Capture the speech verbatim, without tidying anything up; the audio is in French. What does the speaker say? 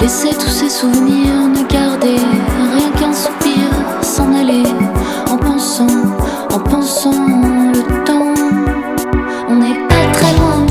Laisser tous ces souvenirs, ne garder rien qu'un soupir, s'en aller en pensant, en pensant le temps. On n'est pas très loin